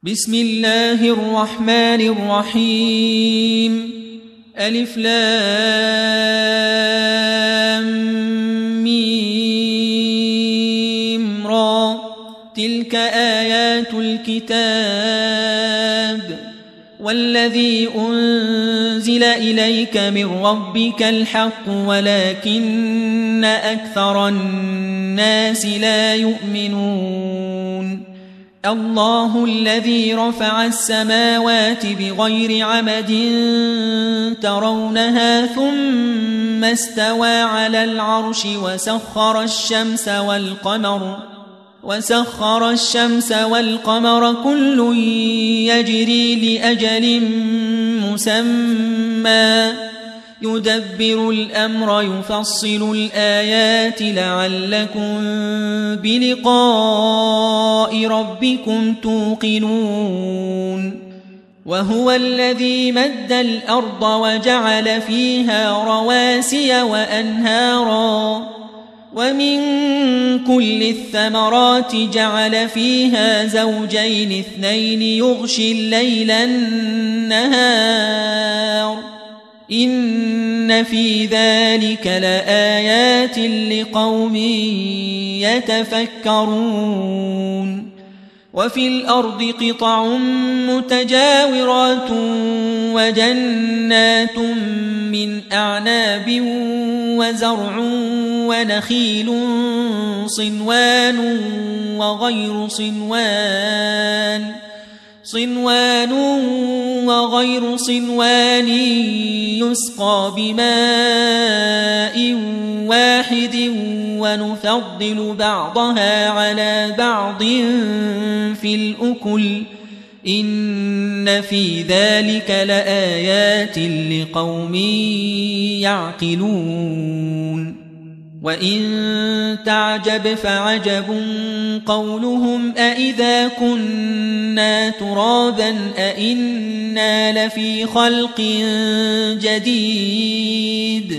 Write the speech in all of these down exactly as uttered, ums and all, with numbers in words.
بسم الله الرحمن الرحيم ألف لام ميم را تلك آيات الكتاب والذي أنزل إليك من ربك الحق ولكن أكثر الناس لا يؤمنون الله الذي رفع السماوات بغير عمد ترونها ثم استوى على العرش وسخر الشمس والقمر وسخر الشمس والقمر كل يجري لأجل مسمى يدبر الأمر يفصل الآيات لعلكم بلقاء ربكم توقنون وهو الذي مد الأرض وجعل فيها رواسي وأنهارا ومن كل الثمرات جعل فيها زوجين اثنين يغشي الليل النهار إن في ذلك لآيات لقوم يتفكرون وفي الأرض قطع متجاورات وجنات من أعناب وزرع ونخيل صنوان وغير صنوان صنوان وغير صنوان يسقى بماء واحد ونفضل بعضها على بعض في الأكل إن في ذلك لآيات لقوم يعقلون وإن تعجب فعجب قولهم أإذا كنا ترابا أإنا لفي خلق جديد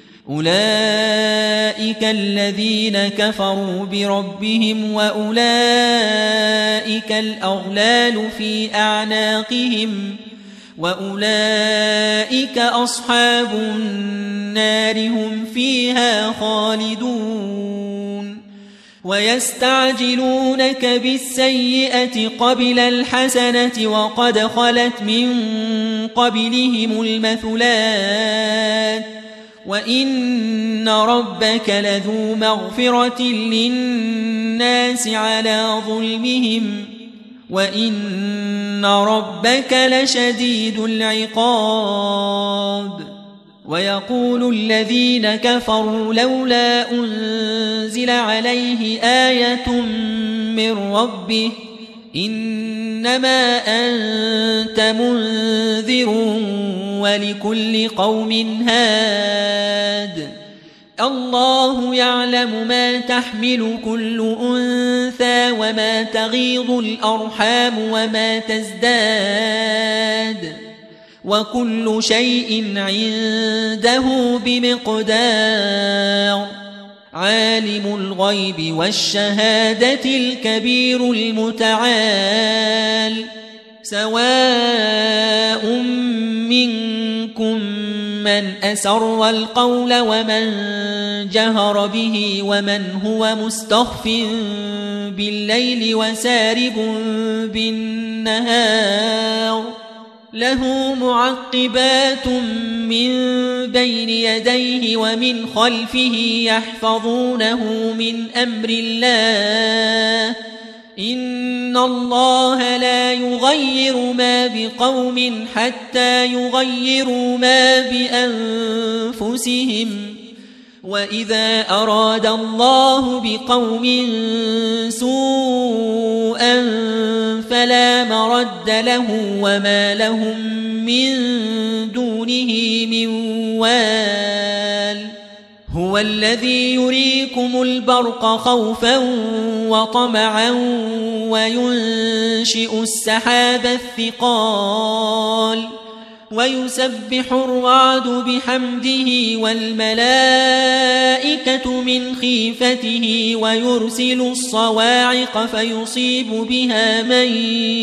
أولئك الذين كفروا بربهم وأولئك الأغلال في أعناقهم وأولئك أصحاب النار هم فيها خالدون ويستعجلونك بالسيئة قبل الحسنة وقد خلت من قبلهم المثلات وإن ربك لذو مغفرة للناس على ظلمهم وإن ربك لشديد العقاب ويقول الذين كفروا لولا أنزل عليه آية من ربه إنما أنت منذر ولكل قوم هاد الله يعلم ما تحمل كل أنثى وما تغيض الأرحام وما تزداد وكل شيء عنده بمقدار عالم الغيب والشهادة الكبير المتعال سواء منكم من أسر القول ومن جهر به ومن هو مستخف بالليل وسارب بالنهار له معقبات من بين يديه ومن خلفه يحفظونه من أمر الله إن الله لا يغير ما بقوم حتى يغيروا ما بأنفسهم وإذا أراد الله بقوم سوءا فلا مرد له وما لهم من دونه من وال هو الذي يريكم البرق خوفا وطمعا وينشئ السحاب الثقال ويسبح الرعد بحمده والملائكة من خيفته ويرسل الصواعق فيصيب بها من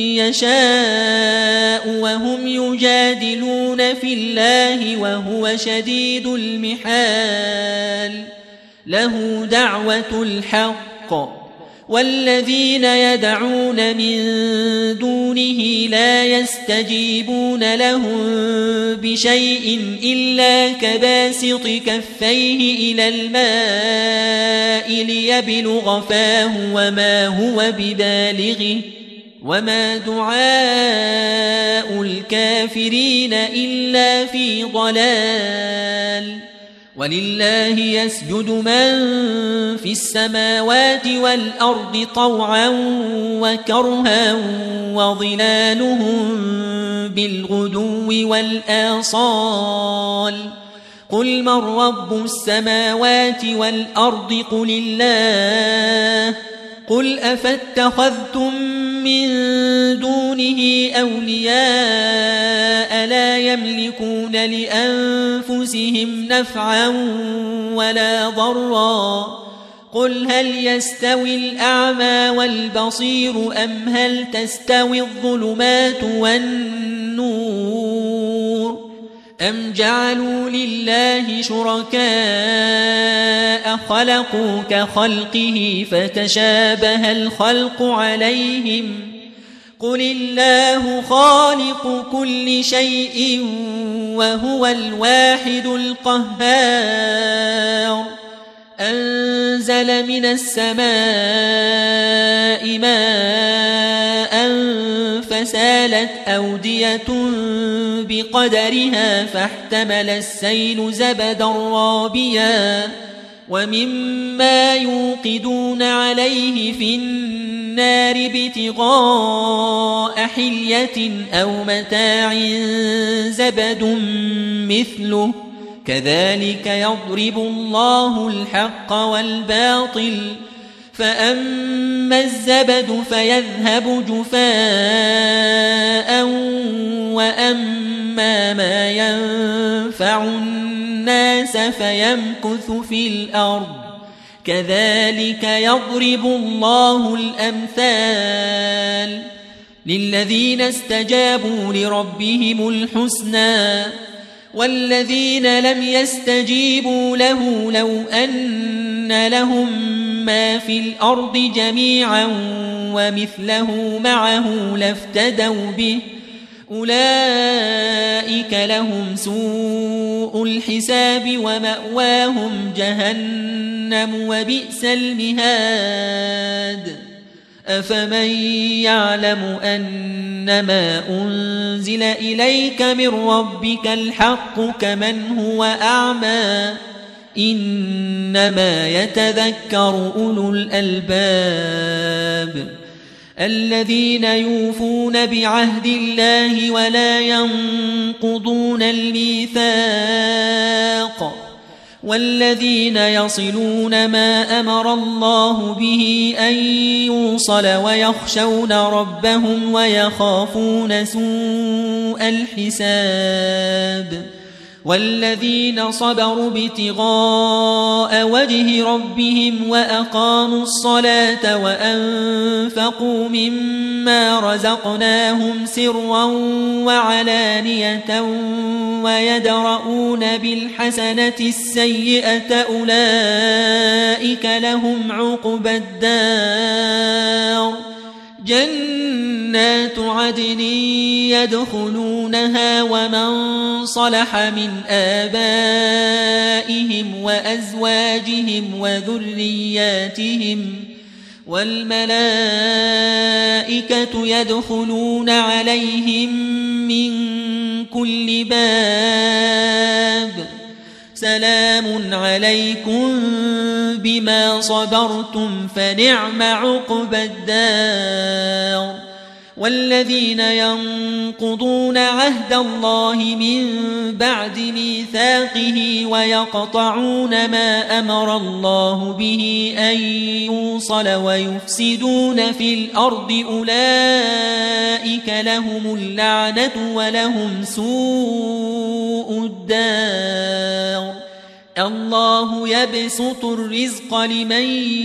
يشاء وهم يجادلون في الله وهو شديد المحال له دعوة الحق والذين يدعون من دونه لا يستجيبون لهم بشيء إلا كباسط كفيه إلى الماء ليبلغ فاه وما هو ببالغه وما دعاء الكافرين إلا في ضلال ولله يسجد من في السماوات والأرض طوعا وكرها وظلالهم بالغدو والآصال قل من رب السماوات والأرض قل الله قل أفاتخذتم من دونه أولياء لا يملكون لأنفسهم نفعا ولا ضرا قل هل يستوي الأعمى والبصير أم هل تستوي الظلمات والنور أم جعلوا لله شركاء خلقوا كخلقه فتشابه الخلق عليهم قل الله خالق كل شيء وهو الواحد القهار أنزل من السماء ماء فسالت أودية بقدرها فاحتمل السيل زبدا رابيا ومما يوقدون عليه في النار ابتغاء حلية أو متاع زبد مثله كذلك يضرب الله الحق والباطل فأما الزبد فيذهب جفاء وأما ما ينفع الناس فيمكث في الأرض كذلك يضرب الله الأمثال للذين استجابوا لربهم الحسنى والذين لم يستجيبوا له لو أن لهم ما في الأرض جميعا ومثله معه لافتدوا به أولئك لهم سوء الحساب ومأواهم جهنم وبئس المهاد أفمن يعلم أنما أنزل إليك من ربك الحق كمن هو أعمى إنما يتذكر أولو الألباب الذين يوفون بعهد الله ولا ينقضون الميثاق والذين يصلون ما أمر الله به أن يوصل ويخشون ربهم ويخافون سوء الحساب والذين صبروا ابتغاء وجه ربهم وأقاموا الصلاة وأنفقوا مما رزقناهم سرا وعلانية ويدرؤون بالحسنة السيئة أولئك لهم عقبى الدار جنات عدن يدخلونها ومن صلح من آبائهم وأزواجهم وذرياتهم والملائكة يدخلون عليهم من كل باب سلام عليكم بما صبرتم فنعم عقبى الدار والذين ينقضون عهد الله من بعد ميثاقه ويقطعون ما أمر الله به أن يوصل ويفسدون في الأرض أولئك لهم اللعنة ولهم سوء الدار الله يبسط الرزق لمن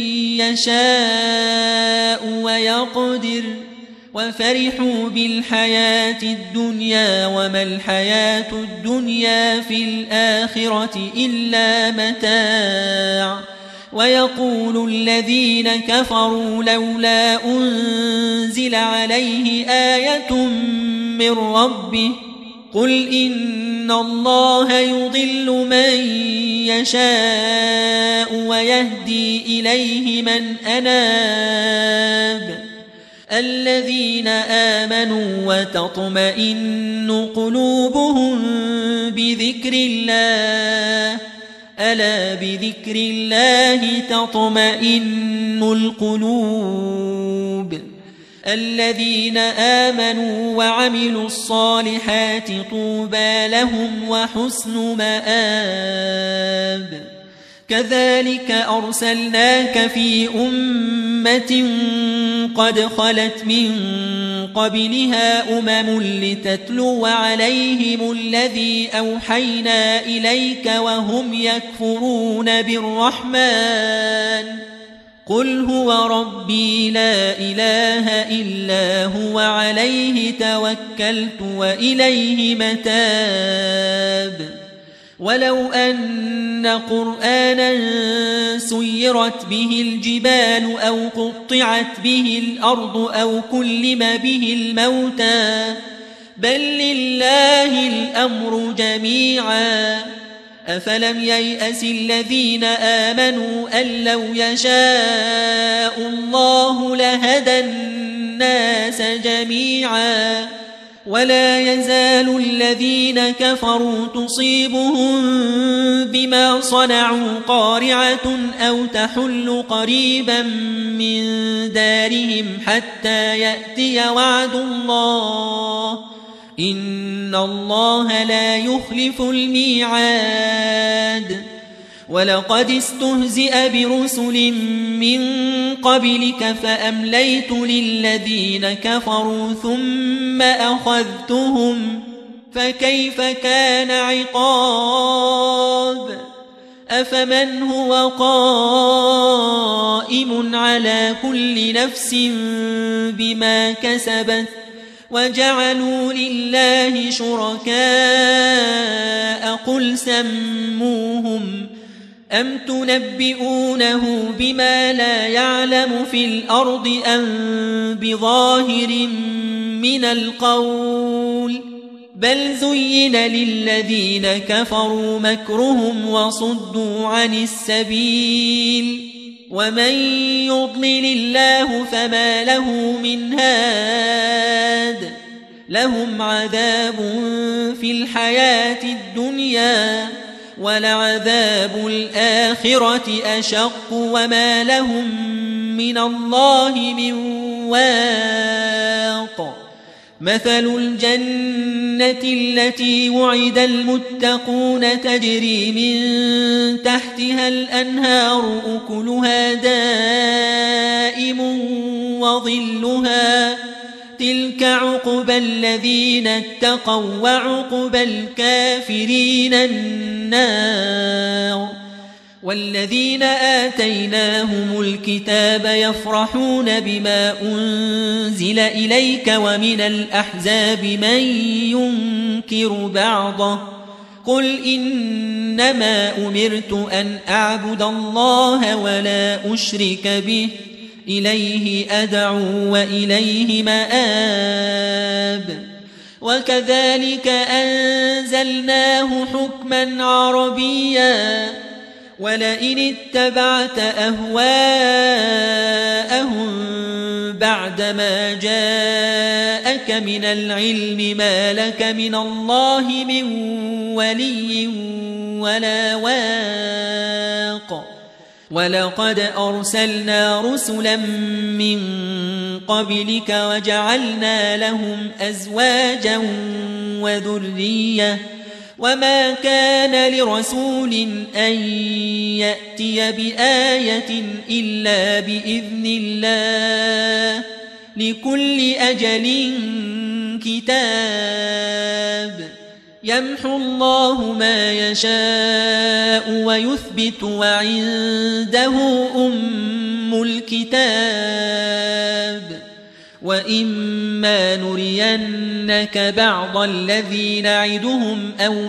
يشاء ويقدر وفرحوا بالحياة الدنيا وما الحياة الدنيا في الآخرة إلا متاع ويقول الذين كفروا لولا أنزل عليه آية من ربه قل إن الله يضل من يشاء ويهدي إليه من أناب الذين آمنوا وتطمئن قلوبهم بذكر الله ألا بذكر الله تطمئن القلوب الذين آمنوا وعملوا الصالحات طوبى لهم وحسن مآب كذلك أرسلناك في أمة قد خلت من قبلها أمم لتتلو عليهم الذي أوحينا إليك وهم يكفرون بالرحمن قل هو ربي لا إله إلا هو عليه توكلت وإليه متاب ولو أن قرآنا سيرت به الجبال أو قطعت به الأرض أو كلم به الموتى بل لله الأمر جميعا أفلم ييأس الذين آمنوا أن لو يشاء الله لهدى الناس جميعا ولا يزال الذين كفروا تصيبهم بما صنعوا قارعة أو تحل قريبا من دارهم حتى يأتي وعد الله إن الله لا يخلف الميعاد ولقد استهزئ برسل من قبلك فأمليت للذين كفروا ثم أخذتهم فكيف كان عقاب أفمن هو قائم على كل نفس بما كسبت وجعلوا لله شركاء قل سموهم أم تنبئونه بما لا يعلم في الأرض أم بظاهر من القول بل زين للذين كفروا مكرهم وصدوا عن السبيل ومن يضلل الله فما له من هاد لهم عذاب في الحياة الدنيا ولعذاب الآخرة أشق وما لهم من الله من واق مثل الجنة التي وعد المتقون تجري من تحتها الأنهار أكلها دائم وظلها تلك عقبى الذين اتقوا وعقبى الكافرين النار والذين آتيناهم الكتاب يفرحون بما أنزل إليك ومن الأحزاب من ينكر بعضه قل إنما أمرت أن أعبد الله ولا أشرك به إليه أدعو وإليه مآب وكذلك أنزلناه حكما عربيا ولئن اتبعت أهواءهم بعدما جاءك من العلم ما لك من الله من ولي ولا واق ولقد أرسلنا رسلا من قبلك وجعلنا لهم أزواجا وذرية وما كان لرسول أن يأتي بآية إلا بإذن الله لكل أجل كتاب يمحو الله ما يشاء ويثبت وعنده أم الكتاب وإما نرينك بعض الذي نعدهم أو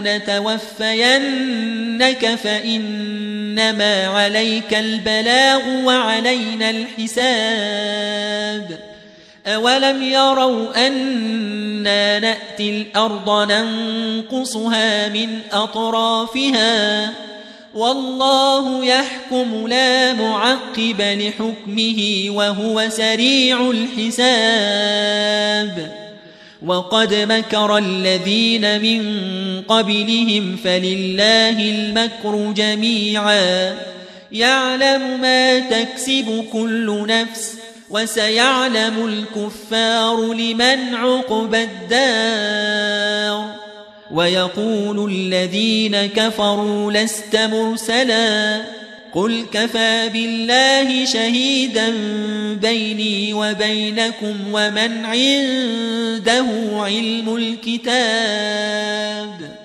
نتوفينك فإنما عليك البلاغ وعلينا الحساب أولم يروا أنا نأتي الأرض ننقصها من أطرافها والله يحكم لا معقب لحكمه وهو سريع الحساب وقد مكر الذين من قبلهم فلله المكر جميعا يعلم ما تكسب كل نفس وسيعلم الكفار لمن عقبى الدار ويقول الذين كفروا لست مرسلا قل كفى بالله شهيدا بيني وبينكم ومن عنده علم الكتاب